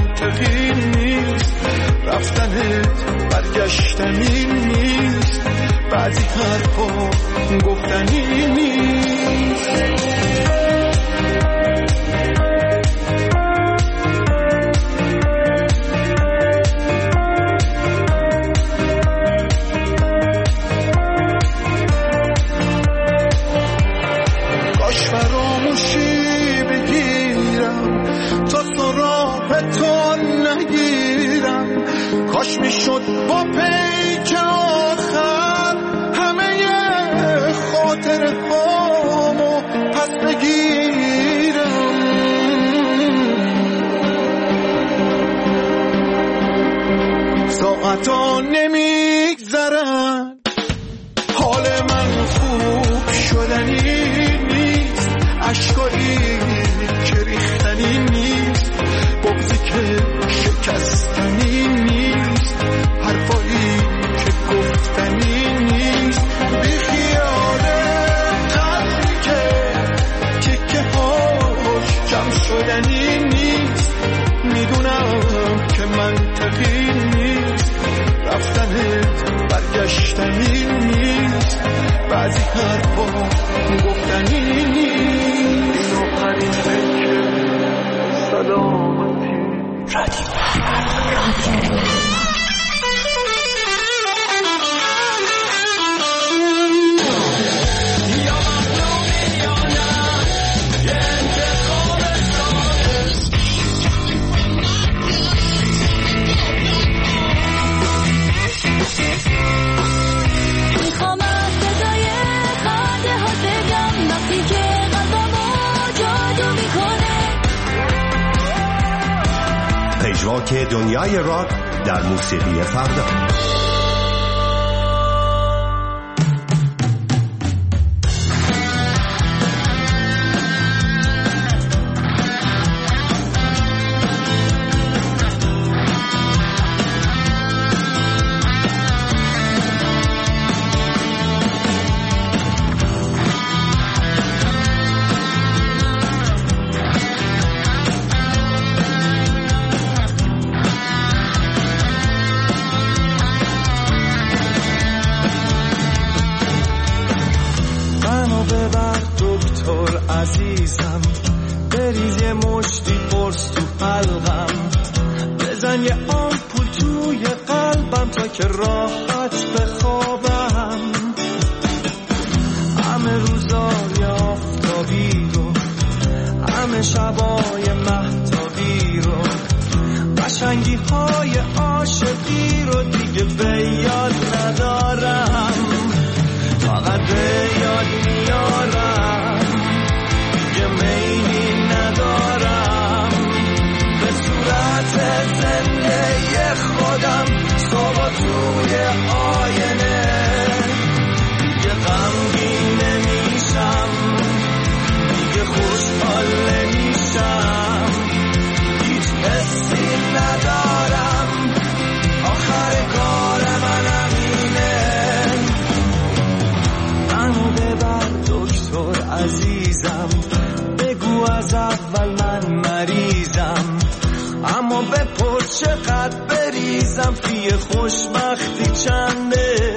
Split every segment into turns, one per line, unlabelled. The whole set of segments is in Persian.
منطقی نیست، رفتنت برگشتنی نیست، بعضی حرفا گفتنی نیست. کاش فراموشی بگیرم تا سراغ تو نگیرم، کاش میشد با پیک آخر همه خاطر هامو پس بگیرم. ساعتا نمیگذرن، حال من خوب شدنی نیست، اشکایی که ریختنی نیست، بغضی که شکستنی نیست، حرفایی که گفتنی نیست، بی خیال قلبی که تیکه هاش جمع شدنی نیست. میدونم که منطقی نیست، رفتنت برگشتنی نیست، بعضی حرفا گفتنی نیست. این آخرین فکر سلامتی رادیو
پژواک دنیای راک در موسیقی فردا.
عزیزم بریز یه مشتی قرص تو حلقم، بزن یه آمپول توی قلبم تا که راحت بخوابم. همه روزای آفتابی رو، همه شبای مهتابی رو، قشنگی های عاشقی رو دیگه به یاد ندارم، فقط به یاد میارم، میلی ندارم به صورت زنده خودم، صبح توی آینه دیگه غمگین نمیشم، دیگه خوشحال نمیشم، هیچ حسی ندارم، آخر کار من همینه. منو ببر دکتر عزیزم، از اول من مریضم، اما بپرس چقدر بریزم، فی خوشبختی چنده،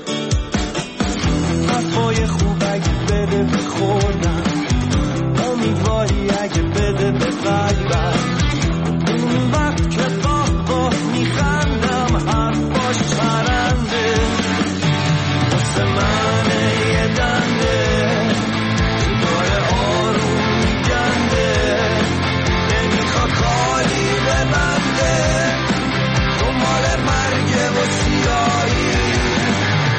حرفای خوب اگه بده بخورم، امیدواری اگه بده به قلبم، اون وقت که باه میخندم حرفاش چرنده، واسه من یه دنده کاری ببنده، دنبال مرگ و سیایی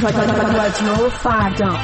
رادیو فردا.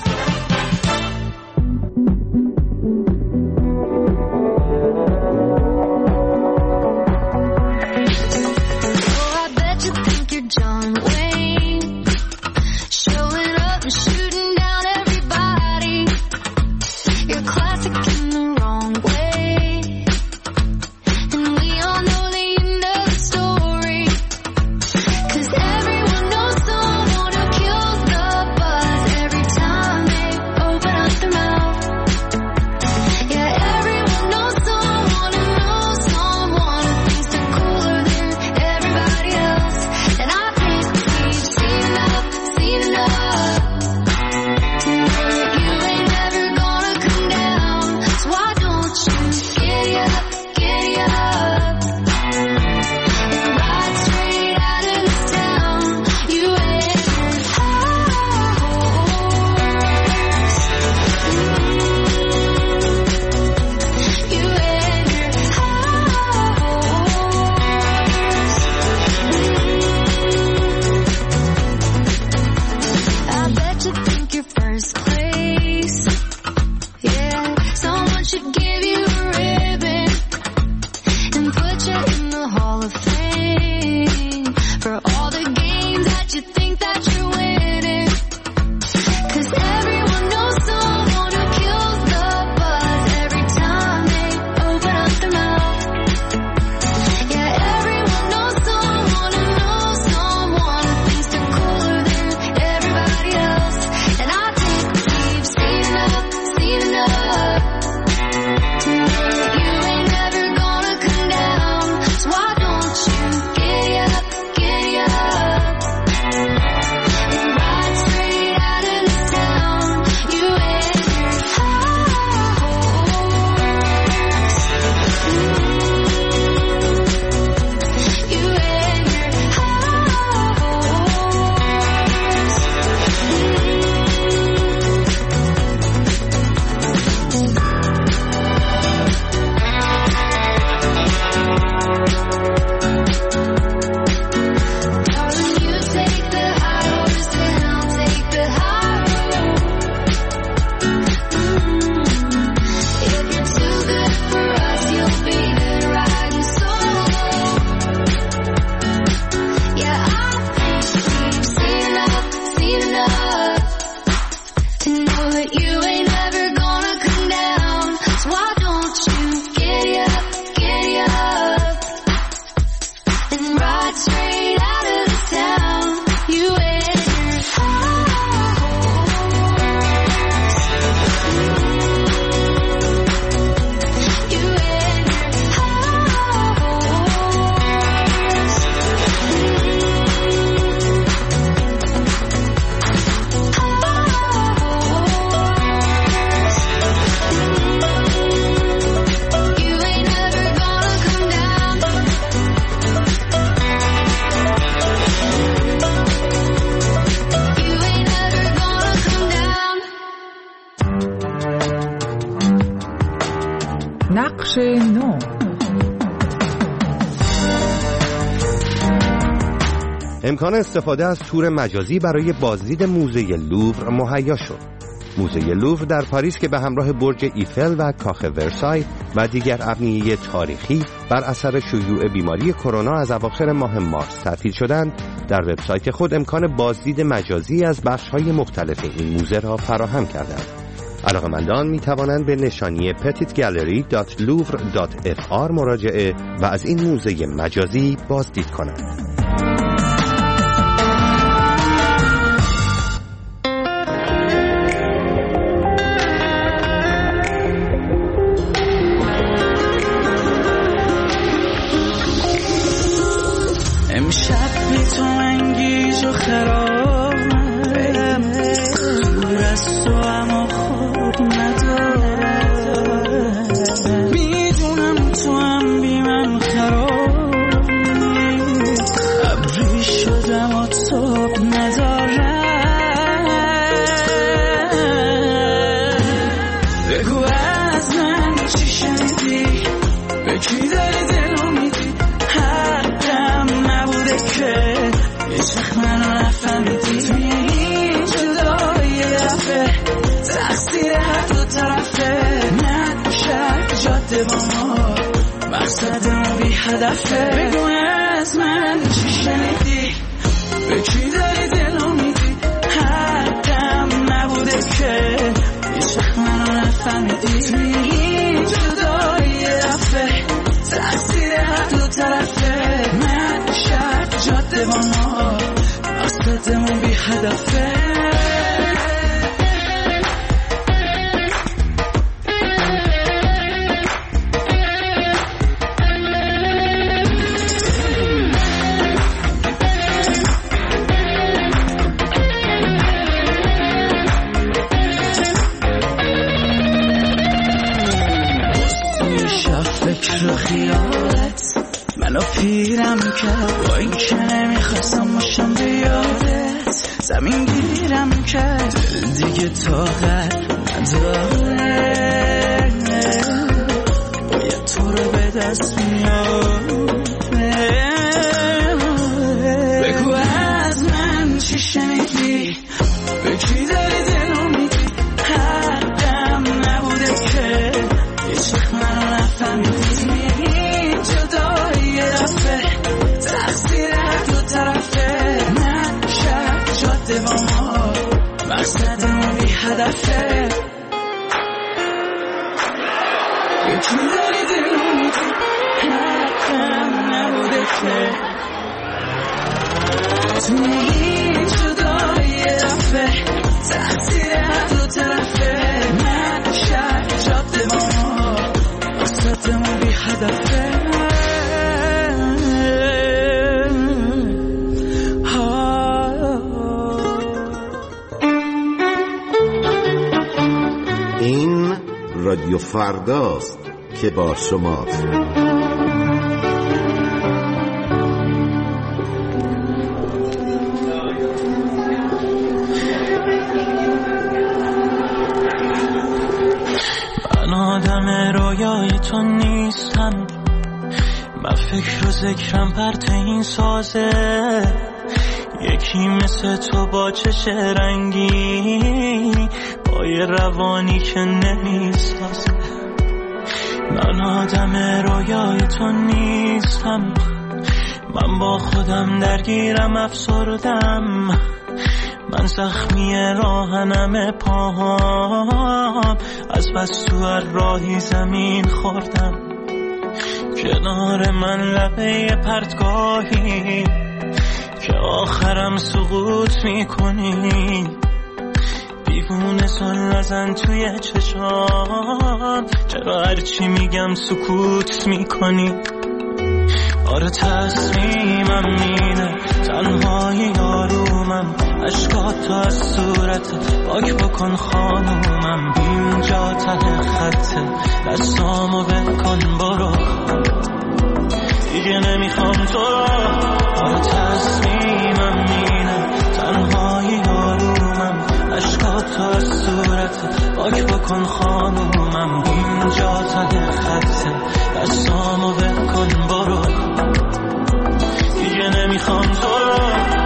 نقش نو.
امکان استفاده از تور مجازی برای بازدید موزه لوور مهیا شد. موزه لوور در پاریس که به همراه برج ایفل و کاخ ورسای و دیگر ابنیه تاریخی بر اثر شیوع بیماری کرونا از اواخر ماه مارس تعطیل شدند، در وبسایت خود امکان بازدید مجازی از بخش‌های مختلف این موزه را فراهم کردند. علاقه‌مندان می‌توانند به نشانی petitgallery.louvre.fr مراجعه و از این موزه مجازی بازدید کنند.
امشب بی تو انگیز و خرابم، دور از تو اما خوب ندارم، میدونم تو هم بی من خرابی، ابری شدم و تاب ندارم. بگو از من چی شنیدی، به کی داری دلو میدی، حقم نبوده که هیچ وقت منو نفهمیدی. تقصیر هر دو طرفه. نه شهر جاده با ما مقصدمون بی هدفه. بگو از من چی شنیدی، به کی داری دلو میدی، حقم نبوده که هیچ وقت منو نفهمیدی. تو این جدایی یه دفعه تقصیر هر دو طرفه. من شهر جاده با ما مقصدمون بی هدفه. فکر و خیالت منو پیرم کرد، با این که نمیخواستم باشم به یادت. زمین گیرم کرد دیگه طاقت نداره، باید تو رو به دست میاره. بگو از من چی شنیدی، به کی داری دلو میدی، حقم نبوده که هیچ وقت منو نفهمیدی. جدایی یه دفعه تقصیر هر دو طرفه. من شهر جاده با ما مقصدمون بی هدفه. یکی داری دلو میدی، حقم نبوده که تو این جدایی یه دفعه تقصیر هر دو طرفه. من شهر جاده با ما مقصدمون بی هدفه.
این رادیو فرداست که با شماست.
من آدم رویای تو نیستم، من فکر و ذکرم پرت این سازه. یکی مثل تو با چش رنگی، با یه روانی که نمیسازه. من آدم رویای تو نیستم، من با خودم درگیرم افسردم. من زخمی راهنم پاهام، از بس تو هر راهی زمین خوردم. کنار من لبه پرتگاهی که آخرم سقوط میکنی. دیوونه سن نزن توی چشام، چرا هرچی میگم سکوت میکنی. آره تصمیمم اینه، تنهایی آرومم، اشکاتو از صورت پاک بکن خانومم. اینجا ته خطه، دستامو بکن برو، دیگه نمیخوام تو رو. آره تصمیمم اینه، تنهایی آرومم، اشکاتو از صورت پاک بکن خانومم. اینجا ته خطه، دستامو بکن برو، دیگه نمیخوام تو رو.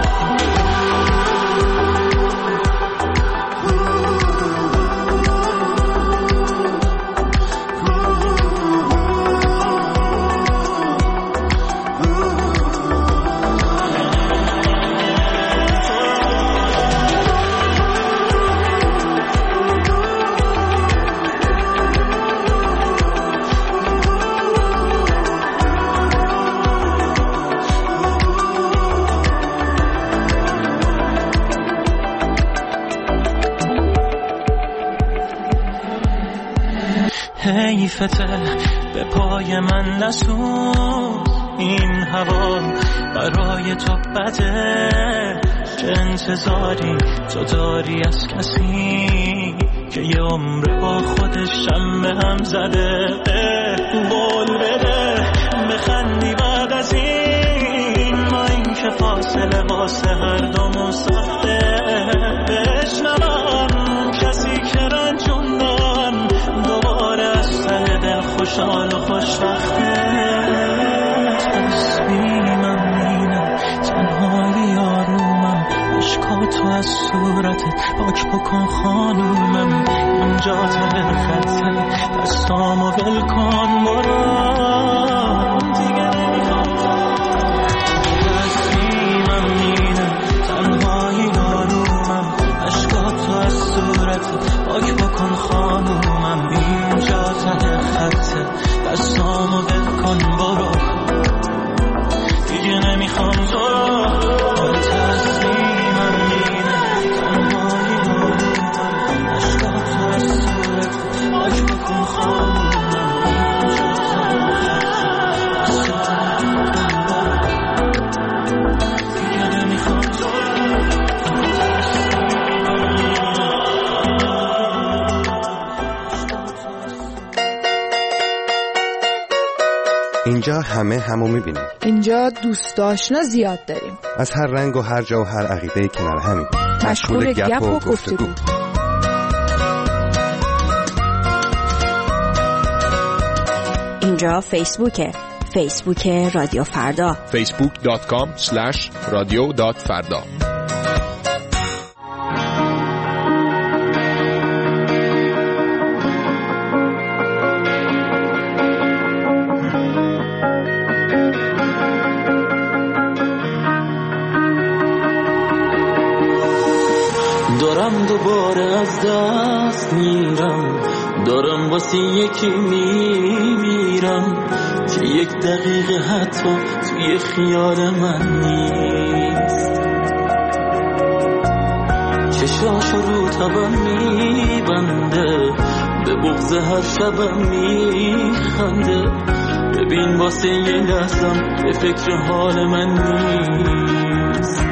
حیفته به پای من نسوز، این هوا برای تو بده. چه انتظاری تو داری از کسی که یه عمر با خودش هم هم زده؟ قول بده بخندی بعد از این، ما این که فاصله واسه هر دومون ساخته. بشنوم کسی که رنجوندم دوباره از ته دل خوشحال و خوشبخته. تصمیمم اینه، تنهایی آرومم، اشکاتو
از صورتت پاک بکن خانومم، اینجا ته خطه دستامو ول کن برو، دیگه نمیخوام تصمیمم اینه تنهایی آرومم، عشقاتو از صورتت پاک بکن خانومم، اینجا ته خطه دستامو ول کن برو، دیگه نمیخوام تو رو، تصمیمم اینه تنهایی آرومم، عشقاتو از صورت پاک بکن خانومم، اینجا دیگه نمیخوام تو
اینجا همو میبینیم.
اینجا دوست آشنا زیاد داریم.
از هر رنگ و هر جا و هر عقیده کنار همین.
مشغول گپ و گفتگو.
اینجا فیسبوک رادیو فردا.
facebook.com/radio.farda.
دارم دوباره از دست میرم، دارم واسه یکی میمیرم که یک دقیقه حتی توی خیال من نیست، چشاشو رو تبم میبنده، به بغض هر شبم میخنده، ببین واسه یه لحظم به فکر حال من نیست،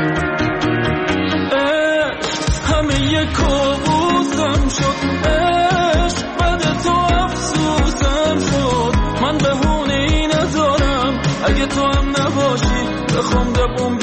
یه کابوسم شد عشق، بعد تو افسوسم شد، من بهونه ای ندارم اگه تو هم نباشی بخوام دبون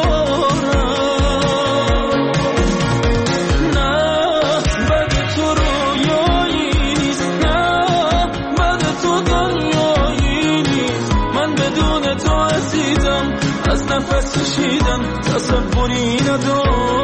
بیارم، نه بعد تو رویایی نیست، نه بعد تو دنیایی نیست، من بدون تو عزیزم از نفس کشیدن تصوری ندارم.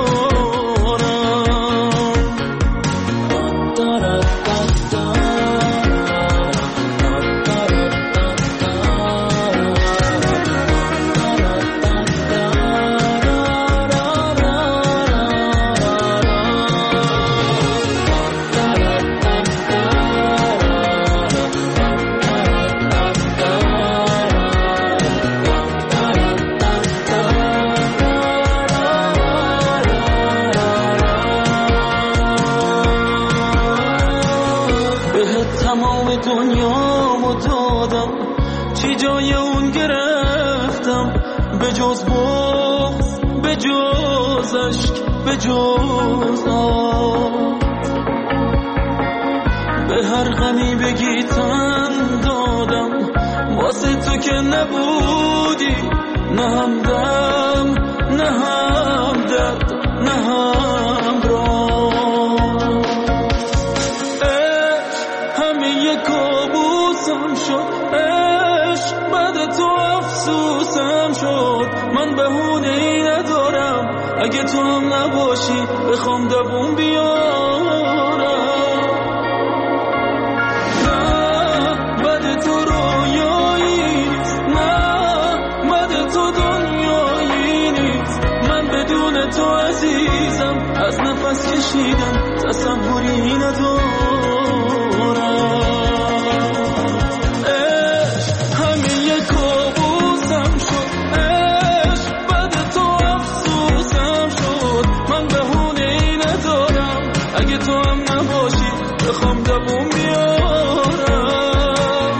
تمام دنیامو دادم، چی جای اون گرفتم، به جز بغض، به جز عشق، به جز آه، به هر غمی بگی تن دادم، واسه تو که نبودی، نه همدم، نه همدرد، نه همراه، کابوسم شد عشق، بعد تو افسوسم شد، من بهونه ای ندارم اگه تو هم نباشی بخوام دبون بیارم، نه بعد تو رویایی نیست، نه بعد تو دنیایی نیست، من بدون تو عزیزم از نفس کشیدن تصوری ندارم، اگه تو هم نباشی بخوام دبون بیارم،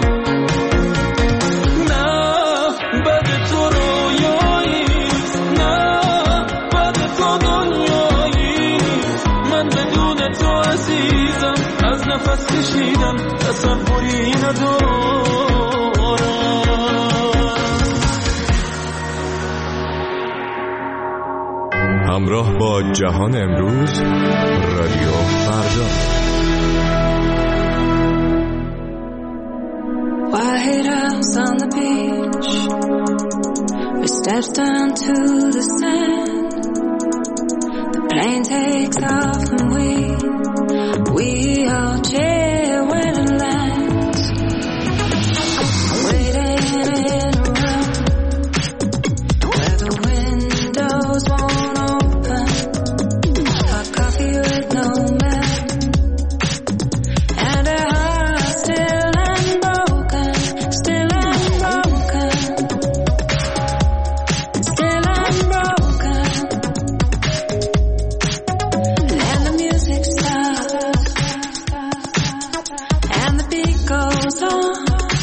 نه بعد تو رویایی نیست، نه بعد تو دنیایی نیست، من بدون تو عزیزم از نفس کشیدن تصوری ندارم.
همراه با جهان امروز، رادیو فردا.
White House on the beach, we stepped down to the sand, plane takes off and we all cheer when it lands. Waiting in a room where the windows won't open. Hot coffee with no milk, and a heart still unbroken, still unbroken, still unbroken. And the music stops, and the beat goes on,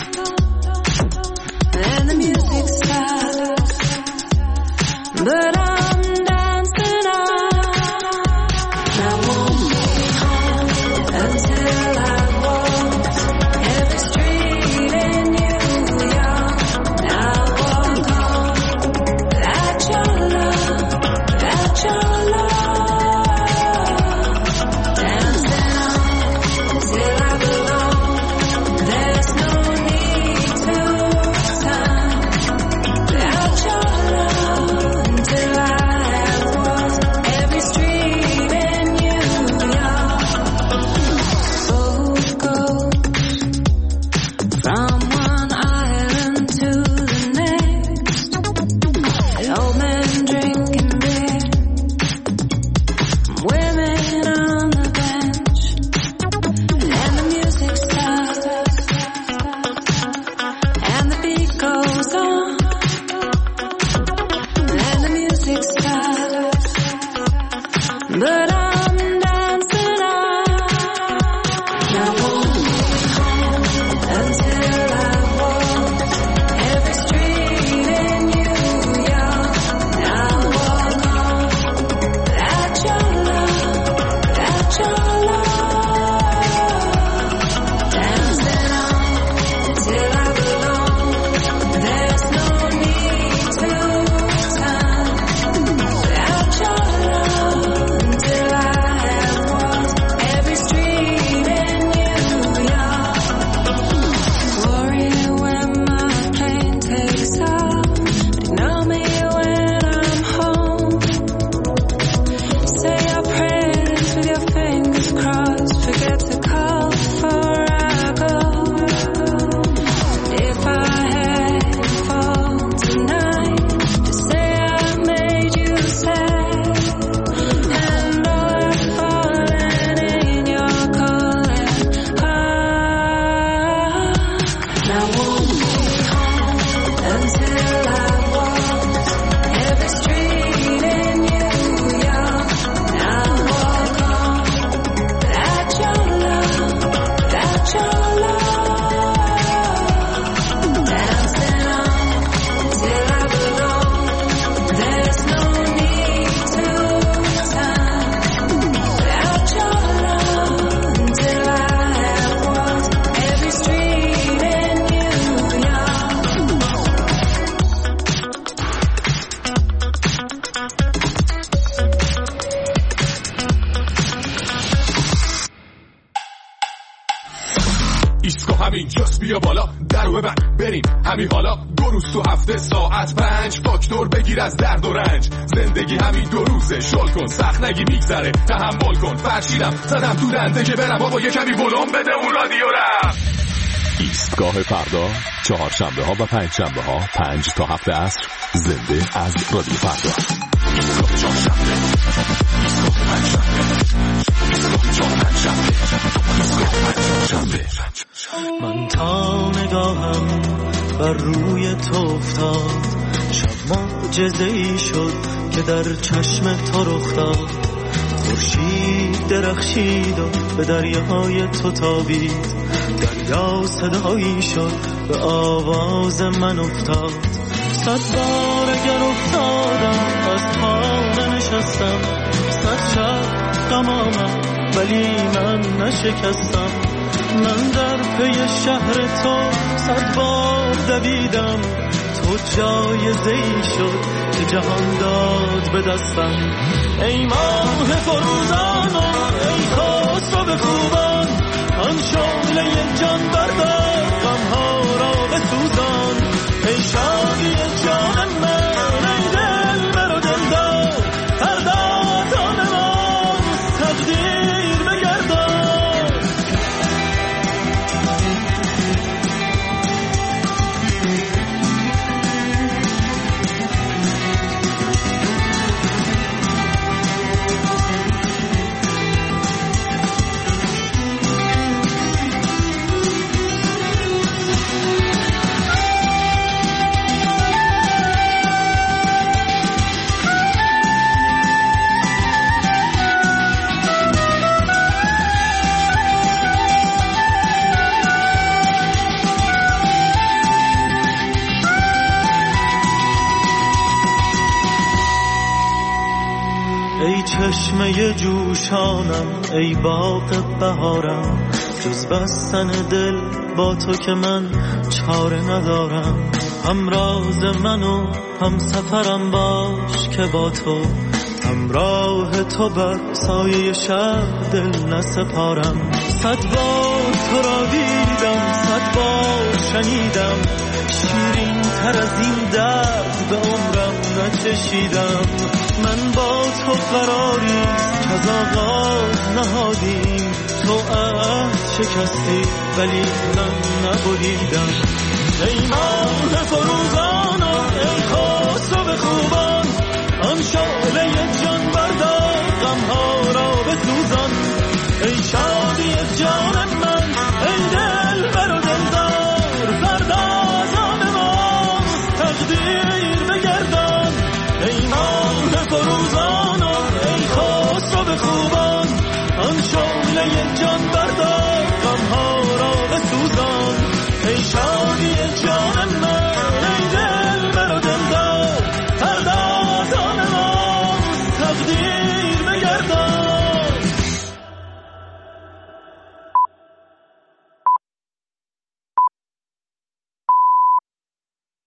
and the music stops, but I'm dancing on. I won't be home until I walk every street in New York. I'll walk home without your love, without your love. Dancing on till I belong. There's no need to time without your love until I have walked every street in New York. Boat goes from one island to the next. An old man drinking beer, women on the bench, and the music stops, and the beat goes on, and the music stops, but I'm dancing on. I won't be home until I walk every street in New York. I'll walk home without your love, without your love. Dancing on till I belong. There's no need to time without your love until I have walked every street in New York. Worry when my plane takes off, but ignore me when I'm home. Say your prayers with your fingers crossed, forget to call before I go. If I had a fall tonight, just say I made you sad, and all I've fallen in your calling. I won't be home until I walk every street in New York. I'll walk home without your love, without your love. Dancing on till I belong. There's no need to time without your love until I have walked every street in New York.
ایستگاه همین جاست، بیا بالا درو ببند بریم همین حالا. 2 روز تو هفته ساعت 5 فاکتور بگیر از درد و رنج. زندگی همین 2 روزه، شل کن سخت نگی میگذره، تحمل کن. فرشیدم زدم تو دنده که برم بابا یه کمی ولوم بده اون رادیو رفت. ایستگاه فردا، چهارشنبه ها و پنجشنبه ها 5 تا 7 عصر، زنده از رادیو فردا. ایستگاه چهارشنبه، ایستگاه پنجشنبه، ایستگاه چهارشنبه، ایستگاه پنجشنبه.
من تا نگاهم بر روی تو افتاد، شب معجزه‌ای شد که در چشم تو رخ داد. خورشید درخشید و به دریاهای تو تابید، دریا صدایی شد به آواز من افتاد. 100 بار اگر افتادم از پا ننشستم، 100 شب غم آمد ولی من نشکستم. من در پی شهر تو 100 بار دویدم، تو جایزه‌ای شد که جهان داد به دستم. ای ماه فروزان و ای خسرو خوبان، آن شعله جان بردار غمها را بسوزان. ای شادی جان من، ای دل بر و دلدار، فردا تا نما چشمه جوشانم ای باغ بهارم، جز بستن دل با تو که من چاره ندارم. هم راز منو هم سفرم باش که با تو همراه تو بر سایه شب دل نسپارم. 100 بار تو را دیدم، 100 بار شنیدم، شیرین تر از این درد به عمرم نچشیدم. من با تو قراری که از آغاز نهادیم، تو عهد شکستی ولی من نبریدم. ای ماه فروزانم ای خسرو خوبان، آن شعله جان بردار غمها را بسوزان. ای شادی جان من ای دل بر و دلدار، فردا از آن ما تقدیر بگردان. ای ماه فروزان